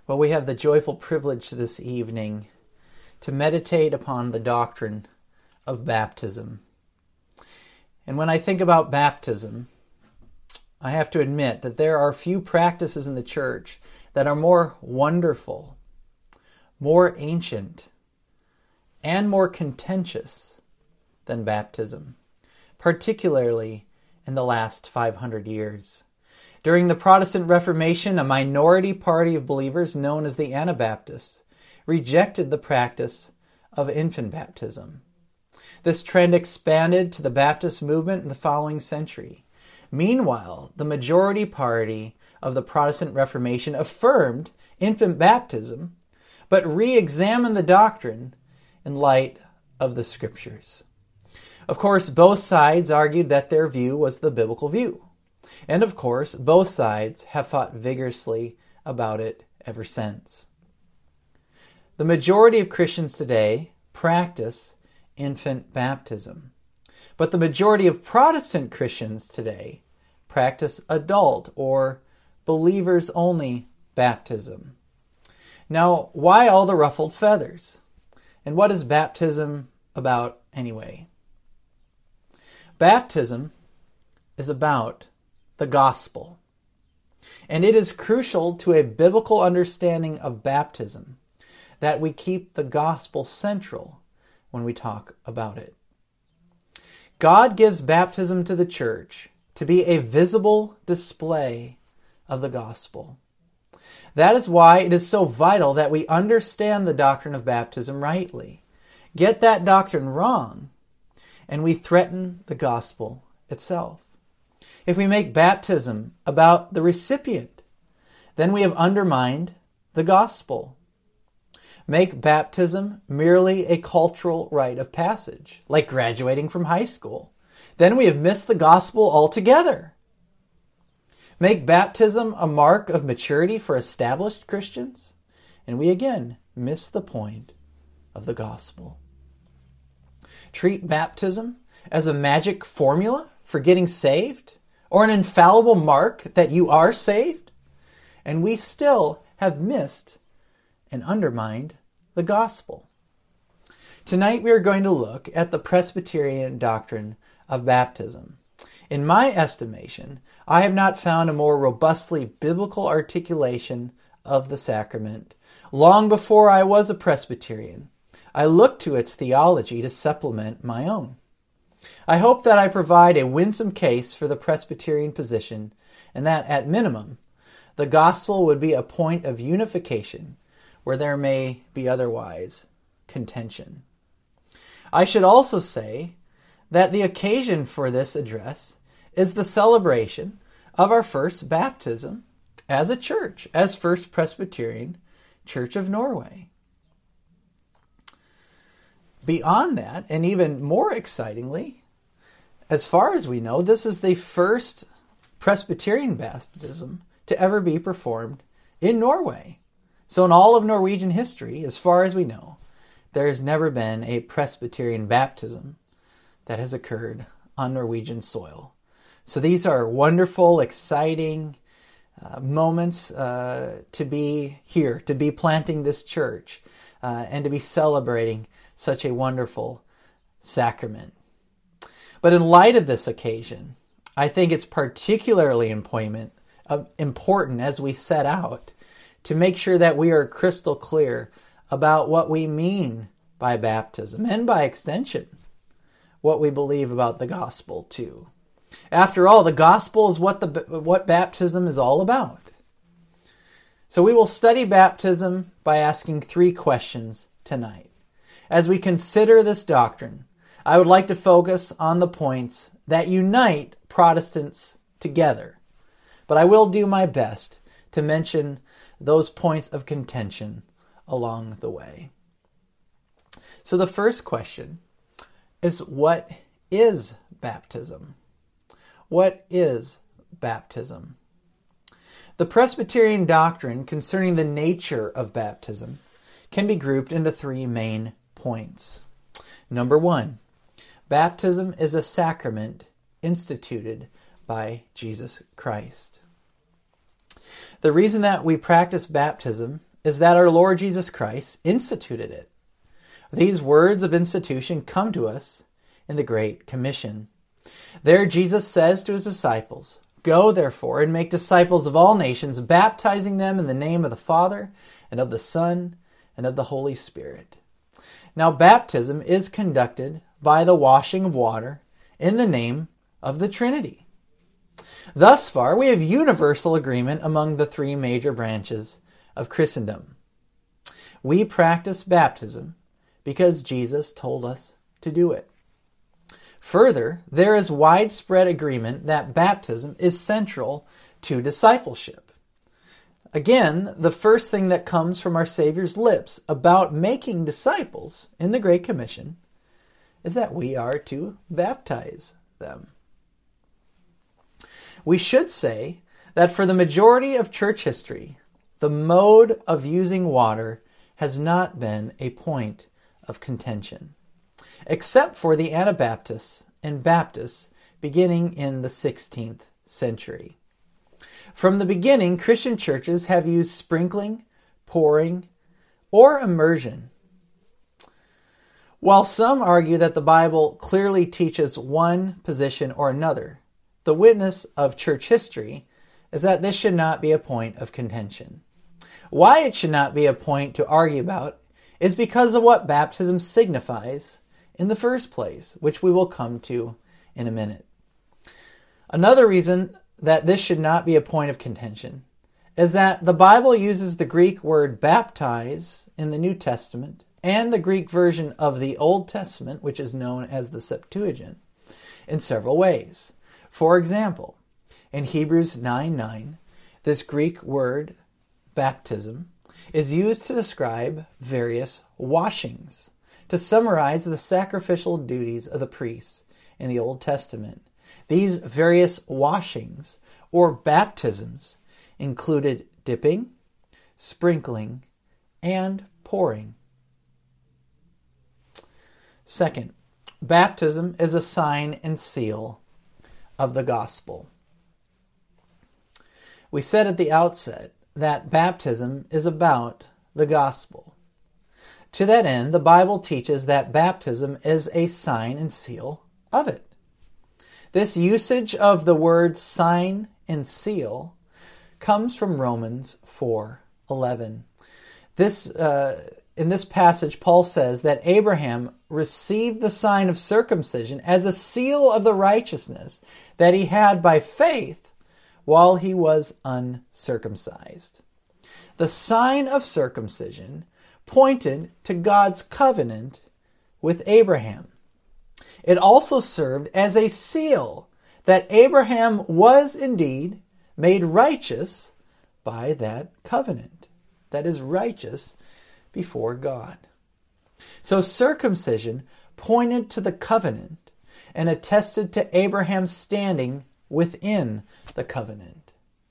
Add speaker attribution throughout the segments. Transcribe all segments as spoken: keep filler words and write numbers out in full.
Speaker 1: Well, we have the joyful privilege this evening to meditate upon the doctrine of baptism. And when I think about baptism, I have to admit that there are few practices in the church that are more wonderful, more ancient, and more contentious than baptism, particularly in the last five hundred years. During the Protestant Reformation, a minority party of believers known as the Anabaptists rejected the practice of infant baptism. This trend expanded to the Baptist movement in the following century. Meanwhile, the majority party of the Protestant Reformation affirmed infant baptism, but re-examined the doctrine in light of the Scriptures. Of course, both sides argued that their view was the biblical view. And of course, both sides have fought vigorously about it ever since. The majority of Christians today practice infant baptism, but the majority of Protestant Christians today practice adult or believers-only baptism. Now, why all the ruffled feathers? And what is baptism about anyway? Baptism is about the gospel. And it is crucial to a biblical understanding of baptism that we keep the gospel central when we talk about it. God gives baptism to the church to be a visible display of the gospel. That is why it is so vital that we understand the doctrine of baptism rightly. Get that doctrine wrong, and we threaten the gospel itself. If we make baptism about the recipient, then we have undermined the gospel. Make baptism merely a cultural rite of passage, like graduating from high school. Then we have missed the gospel altogether. Make baptism a mark of maturity for established Christians, and we again miss the point of the gospel. Treat baptism as a magic formula for getting saved, or an infallible mark that you are saved, and we still have missed and undermined the gospel. Tonight we are going to look at the Presbyterian doctrine of baptism. In my estimation, I have not found a more robustly biblical articulation of the sacrament. Long before I was a Presbyterian, I looked to its theology to supplement my own. I hope that I provide a winsome case for the Presbyterian position, and that, at minimum, the gospel would be a point of unification where there may be otherwise contention. I should also say that the occasion for this address is the celebration of our first baptism as a church, as First Presbyterian Church of Norway. Beyond that, and even more excitingly, as far as we know, this is the first Presbyterian baptism to ever be performed in Norway. So in all of Norwegian history, as far as we know, there has never been a Presbyterian baptism that has occurred on Norwegian soil. So these are wonderful, exciting uh, moments uh, to be here, to be planting this church, uh, and to be celebrating such a wonderful sacrament. But in light of this occasion, I think it's particularly important, uh, important as we set out to make sure that we are crystal clear about what we mean by baptism, and by extension, what we believe about the gospel too. After all, the gospel is what the what baptism is all about. So we will study baptism by asking three questions tonight. As we consider this doctrine, I would like to focus on the points that unite Protestants together, but I will do my best to mention those points of contention along the way. So the first question is, what is baptism? What is baptism? The Presbyterian doctrine concerning the nature of baptism can be grouped into three main points. Number one, baptism is a sacrament instituted by Jesus Christ. The reason that we practice baptism is that our Lord Jesus Christ instituted it. These words of institution come to us in the Great Commission. There Jesus says to his disciples, "Go therefore and make disciples of all nations, baptizing them in the name of the Father and of the Son and of the Holy Spirit." Now baptism is conducted by the washing of water in the name of the Trinity. Thus far, we have universal agreement among the three major branches of Christendom. We practice baptism because Jesus told us to do it. Further, there is widespread agreement that baptism is central to discipleship. Again, the first thing that comes from our Savior's lips about making disciples in the Great Commission is that we are to baptize them. We should say that for the majority of church history, the mode of using water has not been a point of contention, except for the Anabaptists and Baptists beginning in the sixteenth century. From the beginning, Christian churches have used sprinkling, pouring, or immersion. While some argue that the Bible clearly teaches one position or another, the witness of church history is that this should not be a point of contention. Why it should not be a point to argue about is because of what baptism signifies in the first place, which we will come to in a minute. Another reason that this should not be a point of contention is that the Bible uses the Greek word baptize in the New Testament and the Greek version of the Old Testament, which is known as the Septuagint, in several ways. For example, in Hebrews nine nine, this Greek word baptism is used to describe various washings, to summarize the sacrificial duties of the priests in the Old Testament. These various washings or baptisms included dipping, sprinkling, and pouring. Second, baptism is a sign and seal of the gospel. We said at the outset that baptism is about the gospel. To that end, the Bible teaches that baptism is a sign and seal of it. This usage of the word sign and seal comes from Romans four eleven. This, uh, in this passage, Paul says that Abraham received the sign of circumcision as a seal of the righteousness that he had by faith while he was uncircumcised. The sign of circumcision pointed to God's covenant with Abraham. It also served as a seal that Abraham was indeed made righteous by that covenant, that is righteous before God. So circumcision pointed to the covenant and attested to Abraham's standing within the covenant.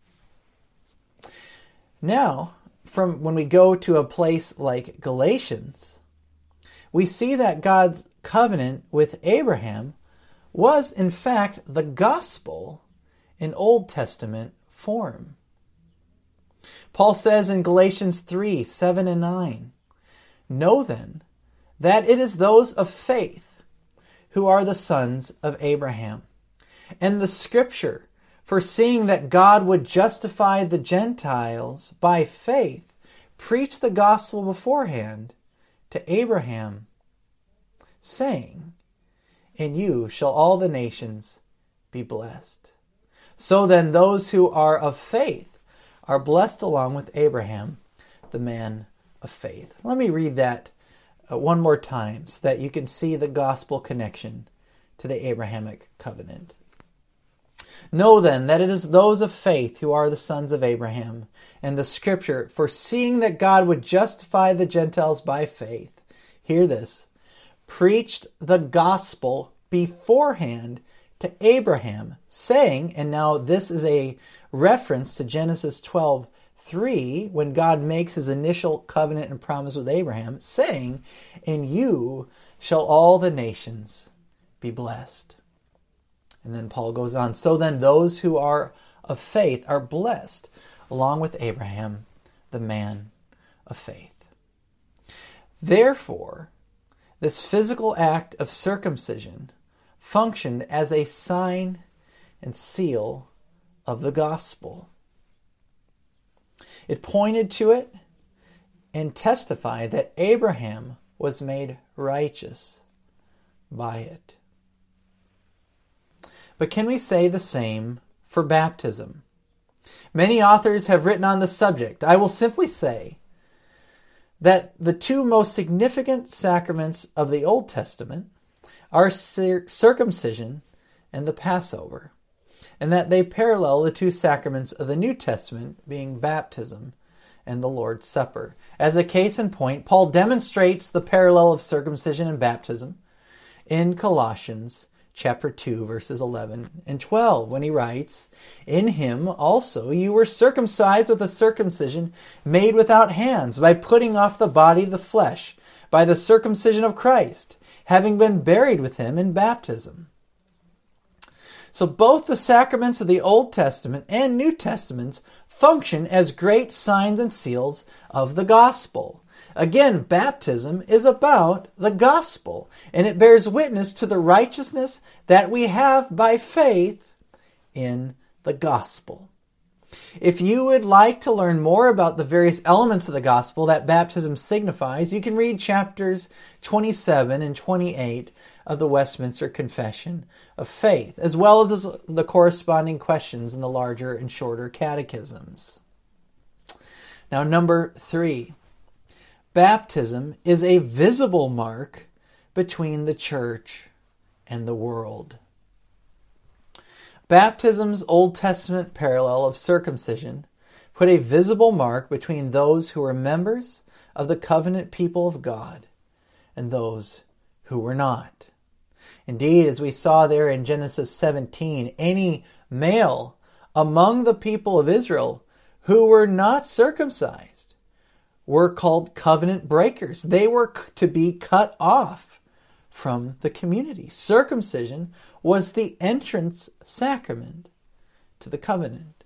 Speaker 1: Now, from when we go to a place like Galatians, we see that God's covenant with Abraham was in fact the gospel in Old Testament form. Paul says in Galatians three seven and nine, "Know then that it is those of faith who are the sons of Abraham. And the scripture, foreseeing that God would justify the Gentiles by faith, preached the gospel beforehand to Abraham, saying, in you shall all the nations be blessed. So then those who are of faith are blessed along with Abraham, the man of faith." Let me read that uh, one more time so that you can see the gospel connection to the Abrahamic covenant. "Know then that it is those of faith who are the sons of Abraham, and the scripture, foreseeing that God would justify the Gentiles by faith," hear this, "preached the gospel beforehand to Abraham, saying," and now this is a reference to Genesis twelve three, when God makes his initial covenant and promise with Abraham, saying, "In you shall all the nations be blessed." And then Paul goes on, "So then those who are of faith are blessed, along with Abraham, the man of faith. Therefore, this physical act of circumcision functioned as a sign and seal of the gospel. It pointed to it and testified that Abraham was made righteous by it. But can we say the same for baptism? Many authors have written on the subject. I will simply say that the two most significant sacraments of the Old Testament are circumcision and the Passover, and that they parallel the two sacraments of the New Testament, being baptism and the Lord's Supper. As a case in point, Paul demonstrates the parallel of circumcision and baptism in Colossians chapter two, verses eleven and twelve, when he writes, "In him also you were circumcised with a circumcision made without hands, by putting off the body of the flesh, by the circumcision of Christ, having been buried with him in baptism." So both the sacraments of the Old Testament and New Testaments function as great signs and seals of the gospel. Again, baptism is about the gospel, and it bears witness to the righteousness that we have by faith in the gospel. If you would like to learn more about the various elements of the gospel that baptism signifies, you can read chapters twenty-seven and twenty-eight of the Westminster Confession of Faith, as well as the corresponding questions in the larger and shorter catechisms. Now, number three. Baptism is a visible mark between the church and the world. Baptism's Old Testament parallel of circumcision put a visible mark between those who were members of the covenant people of God and those who were not. Indeed, as we saw there in Genesis seventeen, any male among the people of Israel who were not circumcised were called covenant breakers. They were to be cut off from the community. Circumcision was the entrance sacrament to the covenant.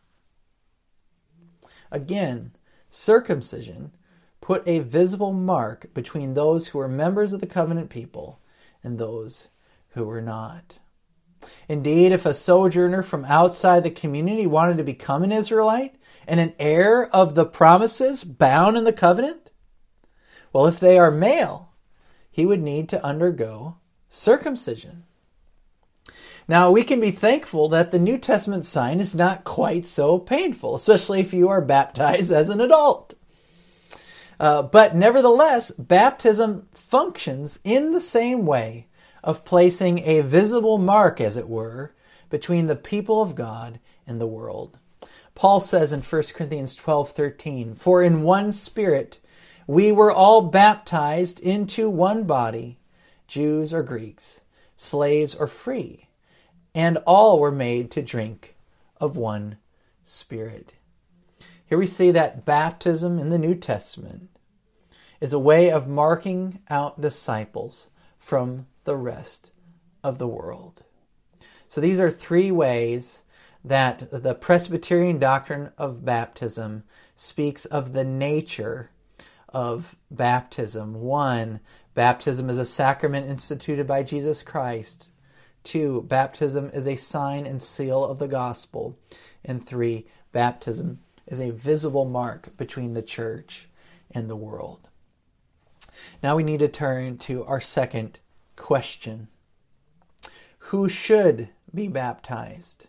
Speaker 1: Again, circumcision put a visible mark between those who were members of the covenant people and those who were not. Indeed, if a sojourner from outside the community wanted to become an Israelite and an heir of the promises bound in the covenant, well, if they are male, he would need to undergo circumcision. Now, we can be thankful that the New Testament sign is not quite so painful, especially if you are baptized as an adult. Uh, but nevertheless, baptism functions in the same way of placing a visible mark, as it were, between the people of God and the world. Paul says in First Corinthians twelve thirteen, "For in one Spirit we were all baptized into one body, Jews or Greeks, slaves or free, and all were made to drink of one Spirit." Here we see that baptism in the New Testament is a way of marking out disciples from the rest of the world. So these are three ways that the Presbyterian doctrine of baptism speaks of the nature of baptism. One, baptism is a sacrament instituted by Jesus Christ. Two, baptism is a sign and seal of the gospel. And three, baptism is a visible mark between the church and the world. Now we need to turn to our second question. Who should be baptized?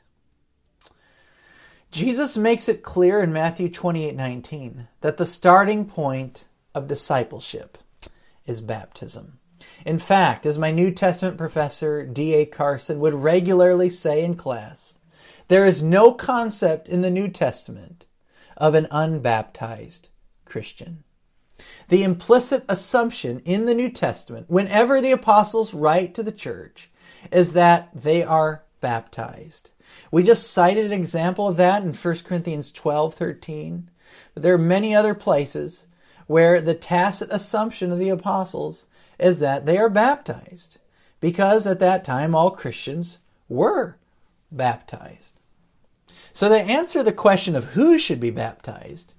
Speaker 1: Jesus makes it clear in Matthew twenty-eight nineteen that the starting point of discipleship is baptism. In fact, as my New Testament professor D A Carson would regularly say in class, there is no concept in the New Testament of an unbaptized Christian. The implicit assumption in the New Testament, whenever the apostles write to the church, is that they are baptized. We just cited an example of that in First Corinthians twelve thirteen. But there are many other places where the tacit assumption of the apostles is that they are baptized, because at that time all Christians were baptized. So to answer the question of who should be baptized,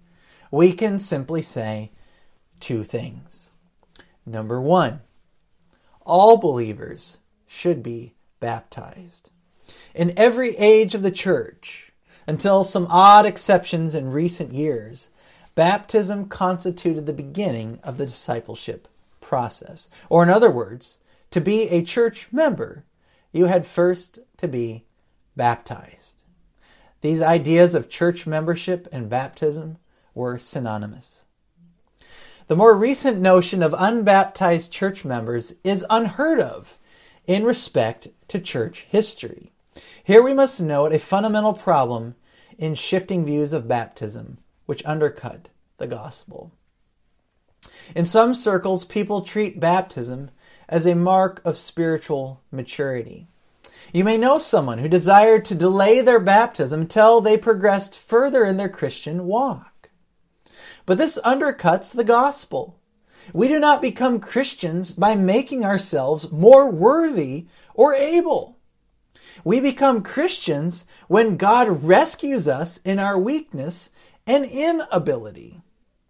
Speaker 1: we can simply say two things. Number one, all believers should be baptized. In every age of the church, until some odd exceptions in recent years, baptism constituted the beginning of the discipleship process. Or in other words, to be a church member, you had first to be baptized. These ideas of church membership and baptism were synonymous. The more recent notion of unbaptized church members is unheard of in respect to church history. Here we must note a fundamental problem in shifting views of baptism, which undercut the gospel. In some circles, people treat baptism as a mark of spiritual maturity. You may know someone who desired to delay their baptism until they progressed further in their Christian walk. But this undercuts the gospel. We do not become Christians by making ourselves more worthy or able. We become Christians when God rescues us in our weakness and inability.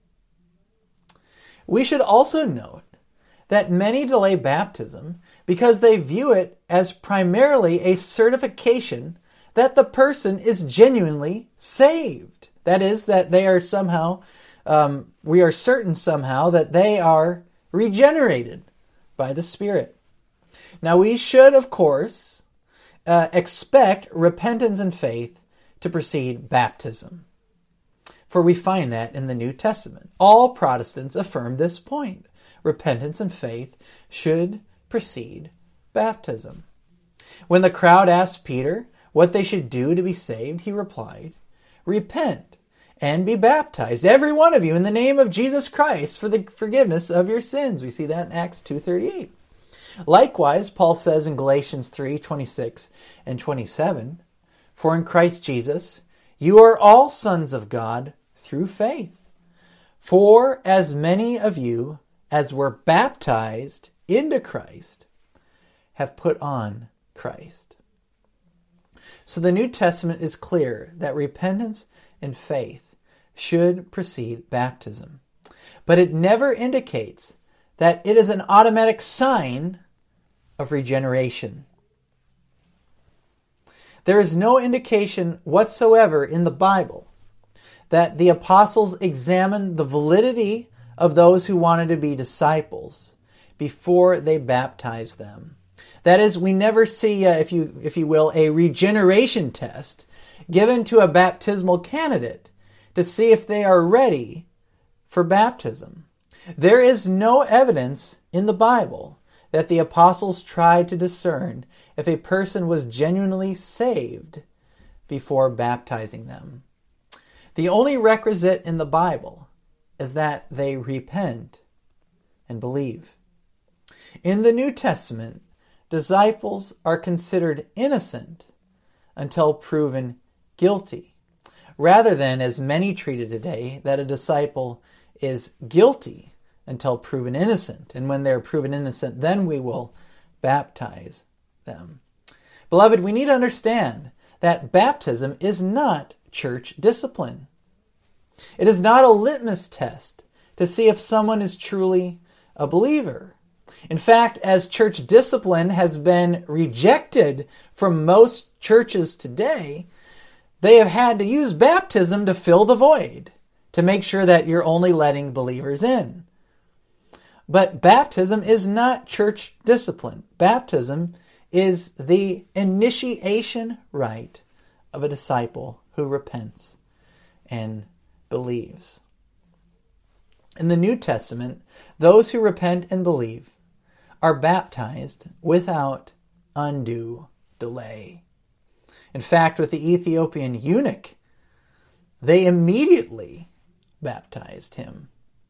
Speaker 1: We should also note that many delay baptism because they view it as primarily a certification that the person is genuinely saved. That is, that they are somehow, um, we are certain somehow that they are regenerated by the Spirit. Now we should, of course, uh, expect repentance and faith to precede baptism. For we find that in the New Testament. All Protestants affirm this point. Repentance and faith should precede baptism. When the crowd asked Peter what they should do to be saved, he replied, "Repent and be baptized, every one of you, in the name of Jesus Christ for the forgiveness of your sins." We see that in Acts two thirty-eight. Likewise, Paul says in Galatians three twenty-six and twenty-seven, "For in Christ Jesus you are all sons of God through faith. For as many of you as were baptized into Christ have put on Christ." So the New Testament is clear that repentance and faith should precede baptism. But it never indicates that it is an automatic sign of regeneration. There is no indication whatsoever in the Bible that the apostles examined the validity of those who wanted to be disciples before they baptized them. That is, we never see, uh, if you if you will, a regeneration test given to a baptismal candidate to see if they are ready for baptism. There is no evidence in the Bible that the apostles tried to discern if a person was genuinely saved before baptizing them. The only requisite in the Bible is that they repent and believe. In the New Testament, disciples are considered innocent until proven guilty, rather than, as many treated today, that a disciple is guilty until proven innocent. And when they're proven innocent, then we will baptize them. Beloved, we need to understand that baptism is not church discipline. It is not a litmus test to see if someone is truly a believer. In fact, as church discipline has been rejected from most churches today, they have had to use baptism to fill the void, to make sure that you're only letting believers in. But baptism is not church discipline. Baptism is the initiation rite of a disciple who repents and believes. In the New Testament, those who repent and believe are baptized without undue delay. In fact, with the Ethiopian eunuch, they immediately baptized him.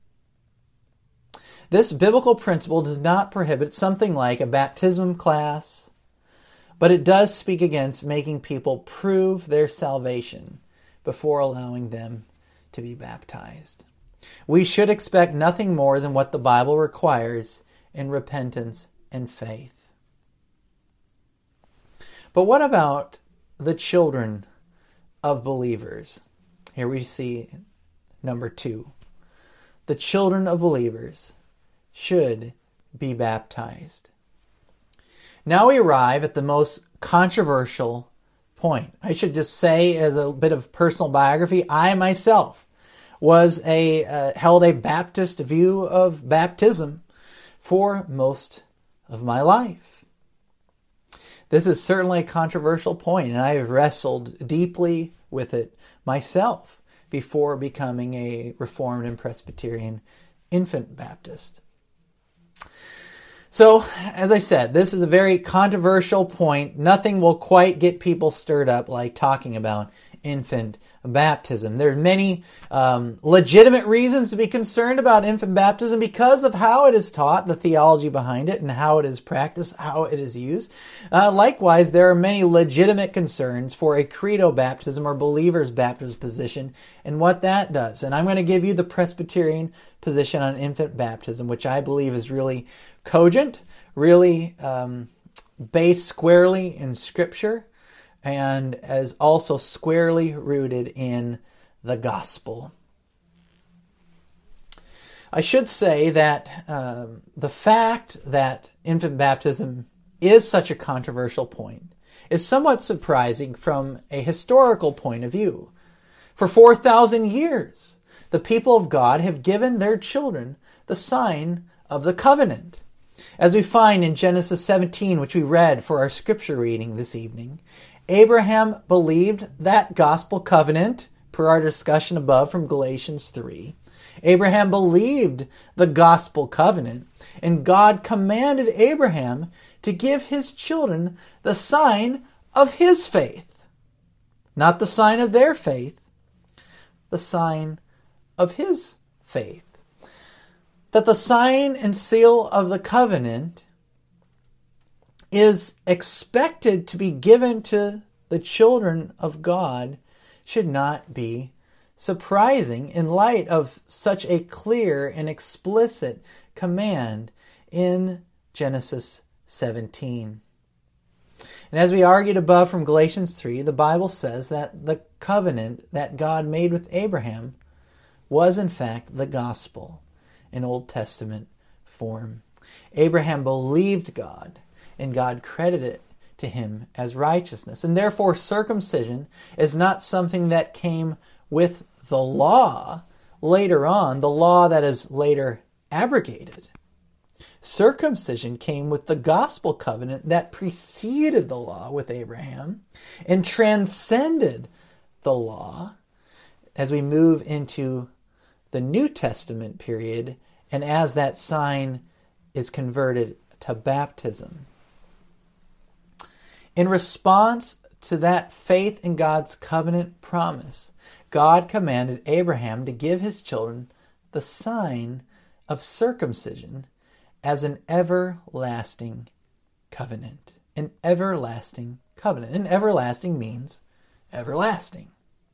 Speaker 1: This biblical principle does not prohibit something like a baptism class, but it does speak against making people prove their salvation before allowing them to be baptized. We should expect nothing more than what the Bible requires in repentance and faith. But what about the children of believers? Here we see number two. The children of believers should be baptized. Now we arrive at the most controversial point. I should just say, as a bit of personal biography, I myself was a uh, held a Baptist view of baptism for most of my life. This is certainly a controversial point, and I have wrestled deeply with it myself before becoming a Reformed and Presbyterian infant Baptist. So, as I said, this is a very controversial point. Nothing will quite get people stirred up like talking about infant baptism. There are many um, legitimate reasons to be concerned about infant baptism because of how it is taught, the theology behind it, and how it is practiced, how it is used. Uh, likewise, there are many legitimate concerns for a credo baptism or believer's baptism position and what that does. And I'm going to give you the Presbyterian position on infant baptism, which I believe is really cogent, really um, based squarely in Scripture, and as also squarely rooted in the gospel. I should say that um, the fact that infant baptism is such a controversial point is somewhat surprising from a historical point of view. For four thousand years, the people of God have given their children the sign of the covenant. As we find in Genesis seventeen, which we read for our scripture reading this evening, Abraham believed that gospel covenant, per our discussion above from Galatians three. Abraham believed the gospel covenant, and God commanded Abraham to give his children the sign of his faith. Not the sign of their faith, the sign of his faith. That the sign and seal of the covenant is expected to be given to the children of God should not be surprising in light of such a clear and explicit command in Genesis seventeen. And as we argued above from Galatians three, the Bible says that the covenant that God made with Abraham was in fact the gospel in Old Testament form. Abraham believed God, and God credited it to him as righteousness. And therefore circumcision is not something that came with the law later on, the law that is later abrogated. Circumcision came with the gospel covenant that preceded the law with Abraham and transcended the law as we move into the New Testament period and as that sign is converted to baptism. In response to that faith in God's covenant promise, God commanded Abraham to give his children the sign of circumcision as an everlasting covenant. An everlasting covenant. And everlasting means everlasting.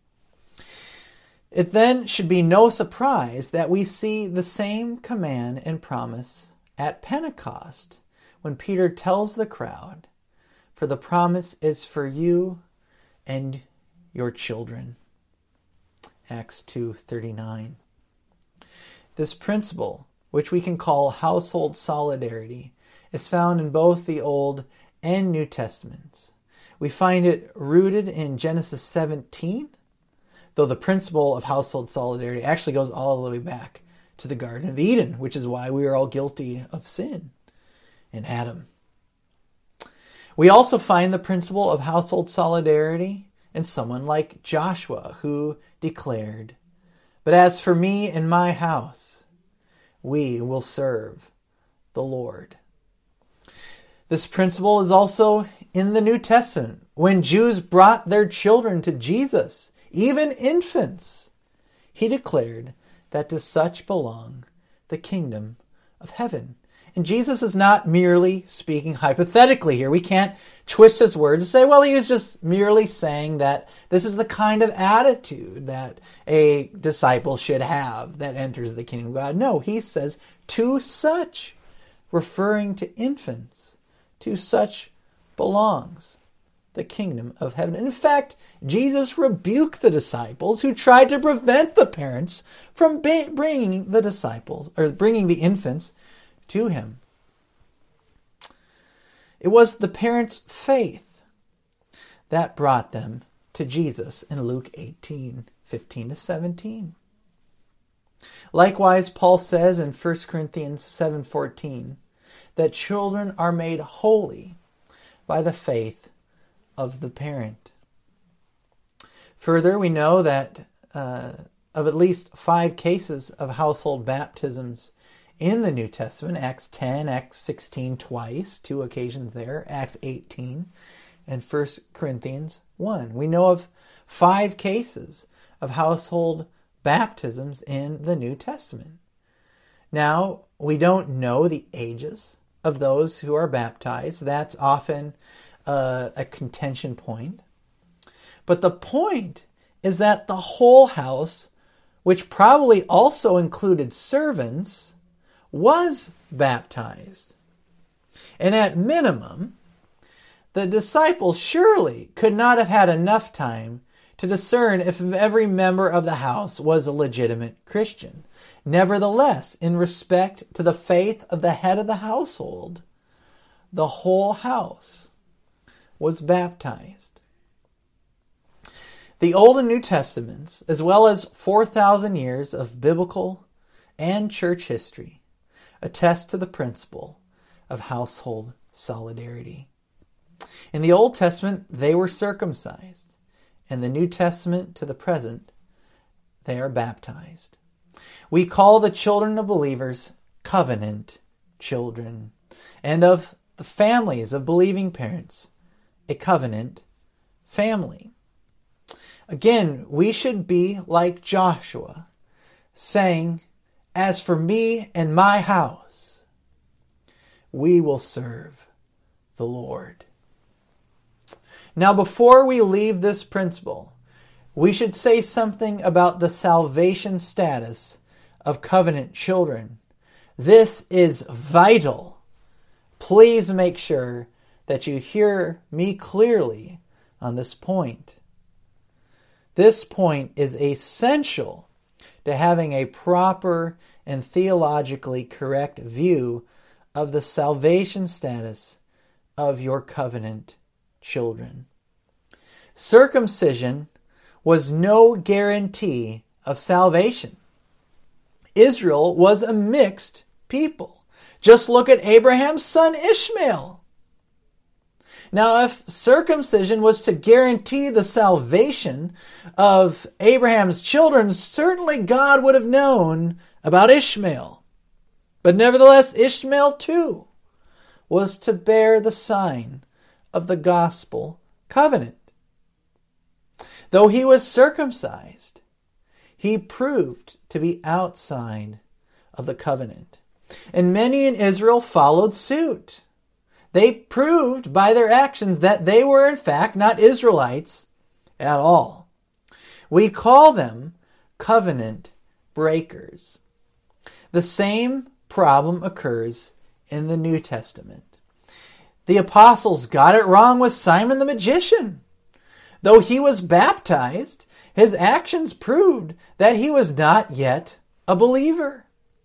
Speaker 1: It then should be no surprise that we see the same command and promise at Pentecost when Peter tells the crowd, "For the promise is for you and your children." Acts two thirty-nine. This principle, which we can call household solidarity, is found in both the Old and New Testaments. We find it rooted in Genesis seventeen, though the principle of household solidarity actually goes all the way back to the Garden of Eden, which is why we are all guilty of sin in Adam. We also find the principle of household solidarity in someone like Joshua, who declared, "But as for me and my house, we will serve the Lord." This principle is also in the New Testament. When Jews brought their children to Jesus, even infants, he declared that to such belong the kingdom of heaven. And Jesus is not merely speaking hypothetically here. We can't twist his words and say, well, he was just merely saying that this is the kind of attitude that a disciple should have that enters the kingdom of God. No, he says, to such, referring to infants, to such belongs the kingdom of heaven. In fact, Jesus rebuked the disciples who tried to prevent the parents from ba- bringing the disciples or bringing the infants to him. It was the parents' faith that brought them to Jesus in Luke eighteen, fifteen to seventeen. Likewise, Paul says in First Corinthians seven fourteen that children are made holy by the faith of the parent. Further, we know that uh, of at least five cases of household baptisms in the New Testament, Acts ten, Acts sixteen twice, two occasions there, Acts eighteen, and First Corinthians one. We know of five cases of household baptisms in the New Testament. Now, we don't know the ages of those who are baptized. That's often uh, a contention point. But the point is that the whole house, which probably also included servants, was baptized. And at minimum, the disciples surely could not have had enough time to discern if every member of the house was a legitimate Christian. Nevertheless, in respect to the faith of the head of the household, the whole house was baptized. The Old and New Testaments, as well as four thousand years of biblical and church history, attest to the principle of household solidarity. In the Old Testament, they were circumcised. In the New Testament to the present, they are baptized. We call the children of believers covenant children, and of the families of believing parents, a covenant family. Again, we should be like Joshua, saying, "As for me and my house, we will serve the Lord." Now, before we leave this principle, we should say something about the salvation status of covenant children. This is vital. Please make sure that you hear me clearly on this point. This point is essential to having a proper and theologically correct view of the salvation status of your covenant children. Circumcision was no guarantee of salvation. Israel was a mixed people. Just look at Abraham's son Ishmael. Now, if circumcision was to guarantee the salvation of Abraham's children, certainly God would have known about Ishmael. But nevertheless, Ishmael too was to bear the sign of the gospel covenant. Though he was circumcised, he proved to be outside of the covenant. And many in Israel followed suit. They proved by their actions that they were in fact not Israelites at all. We call them covenant breakers. The same problem occurs in the New Testament. The apostles got it wrong with Simon the magician. Though he was baptized, his actions proved that he was not yet a believer.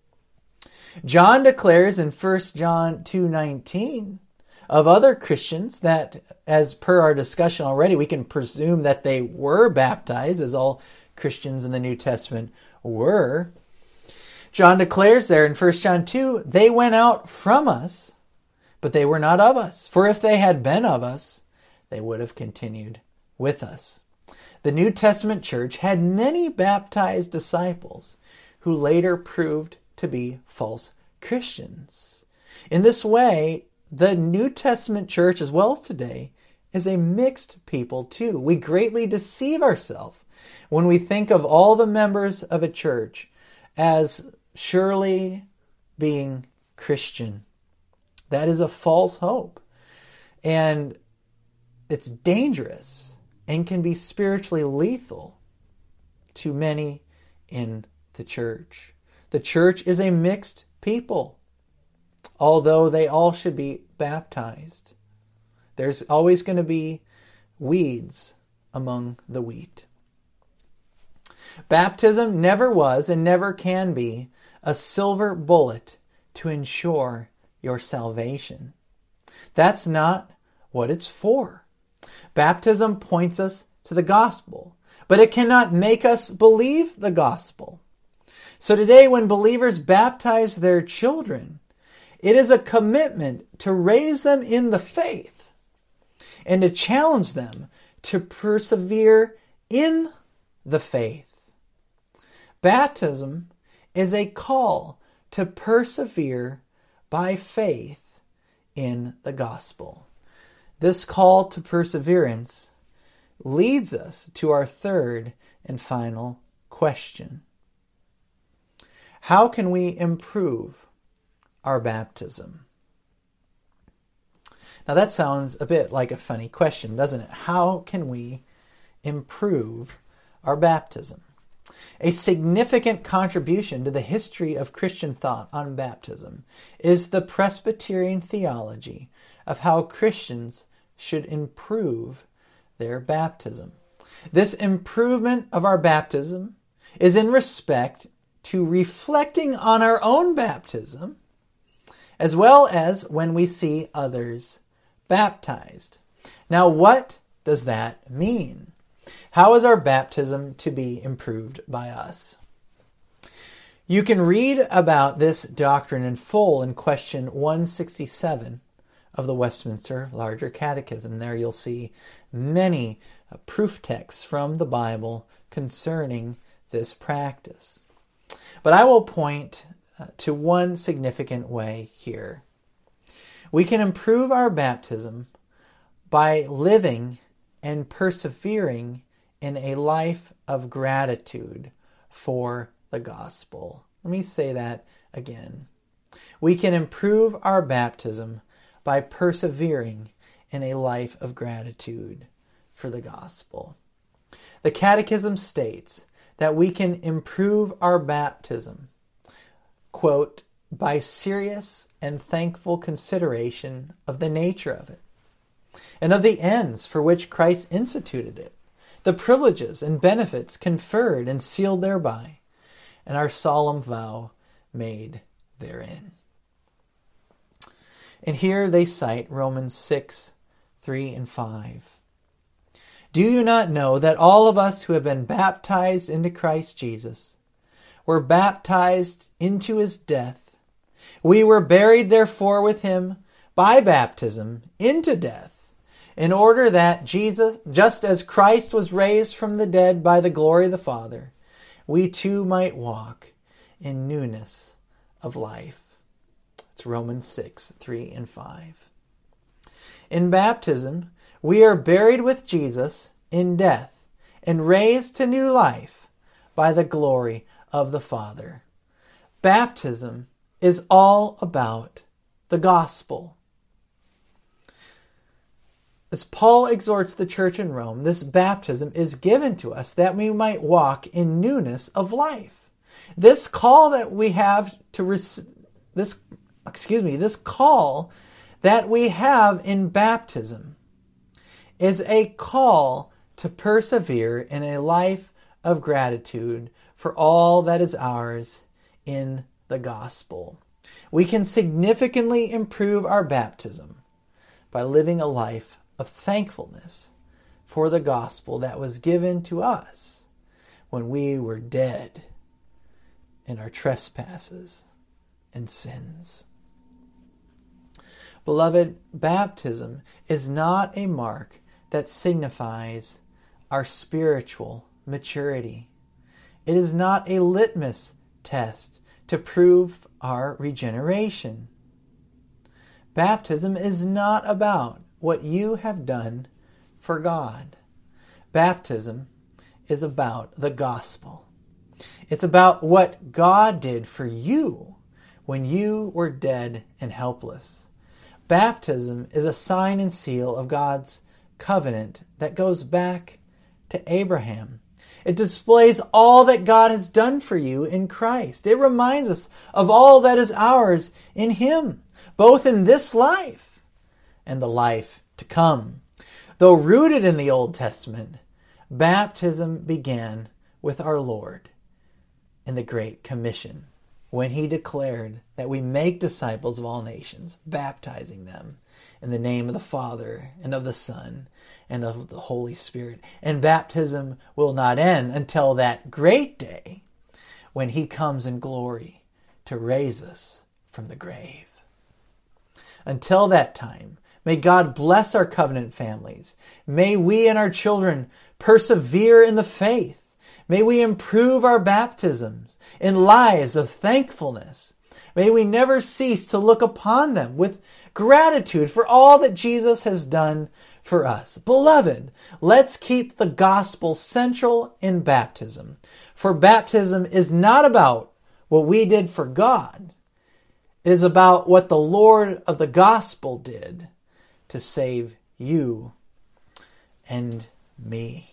Speaker 1: John declares in First John two nineteen of other Christians that, as per our discussion already, we can presume that they were baptized, as all Christians in the New Testament were. John declares there in First John two, "They went out from us, but they were not of us. For if they had been of us, they would have continued with us." The New Testament church had many baptized disciples who later proved to be false Christians. In this way, the New Testament church, as well as today, is a mixed people too. We greatly deceive ourselves when we think of all the members of a church as surely being Christian. That is a false hope. And it's dangerous and can be spiritually lethal to many in the church. The church is a mixed people, although they all should be baptized. There's always going to be weeds among the wheat. Baptism never was and never can be a silver bullet to ensure your salvation. That's not what it's for. Baptism points us to the gospel, but it cannot make us believe the gospel. So today, when believers baptize their children, it is a commitment to raise them in the faith and to challenge them to persevere in the faith. Baptism is a call to persevere by faith in the gospel. This call to perseverance leads us to our third and final question. How can we improve our baptism? Now that sounds a bit like a funny question, doesn't it? How can we improve our baptism? A significant contribution to the history of Christian thought on baptism is the Presbyterian theology of how Christians should improve their baptism. This improvement of our baptism is in respect to reflecting on our own baptism, as well as when we see others baptized. Now, what does that mean? How is our baptism to be improved by us? You can read about this doctrine in full in question one sixty-seven of the Westminster Larger Catechism. There you'll see many uh, proof texts from the Bible concerning this practice. But I will point uh, to one significant way here. We can improve our baptism by living and persevering in a life of gratitude for the gospel. Let me say that again. We can improve our baptism by persevering in a life of gratitude for the gospel. The Catechism states that we can improve our baptism, quote, by serious and thankful consideration of the nature of it, and of the ends for which Christ instituted it, the privileges and benefits conferred and sealed thereby, and our solemn vow made therein. And here they cite Romans six, three and five. Do you not know that all of us who have been baptized into Christ Jesus were baptized into his death? We were buried therefore with him by baptism into death, in order that Jesus, just as Christ was raised from the dead by the glory of the Father, we too might walk in newness of life. It's Romans six, three and five. In baptism, we are buried with Jesus in death and raised to new life by the glory of the Father. Baptism is all about the gospel. As Paul exhorts the church in Rome, this baptism is given to us that we might walk in newness of life. This call that we have to receive, this, excuse me, this call that we have in baptism is a call to persevere in a life of gratitude for all that is ours in the gospel. We can significantly improve our baptism by living a life of thankfulness for the gospel that was given to us when we were dead in our trespasses and sins. Beloved, baptism is not a mark that signifies our spiritual maturity. It is not a litmus test to prove our regeneration. Baptism is not about what you have done for God. Baptism is about the gospel. It's about what God did for you when you were dead and helpless. Baptism is a sign and seal of God's covenant that goes back to Abraham. It displays all that God has done for you in Christ. It reminds us of all that is ours in Him, both in this life and the life to come. Though rooted in the Old Testament, baptism began with our Lord in the Great Commission, when he declared that we make disciples of all nations, baptizing them in the name of the Father and of the Son and of the Holy Spirit. And baptism will not end until that great day when he comes in glory to raise us from the grave. Until that time, may God bless our covenant families. May we and our children persevere in the faith. May we improve our baptisms in lives of thankfulness. May we never cease to look upon them with gratitude for all that Jesus has done for us. Beloved, let's keep the gospel central in baptism. For baptism is not about what we did for God. It is about what the Lord of the gospel did to save you and me.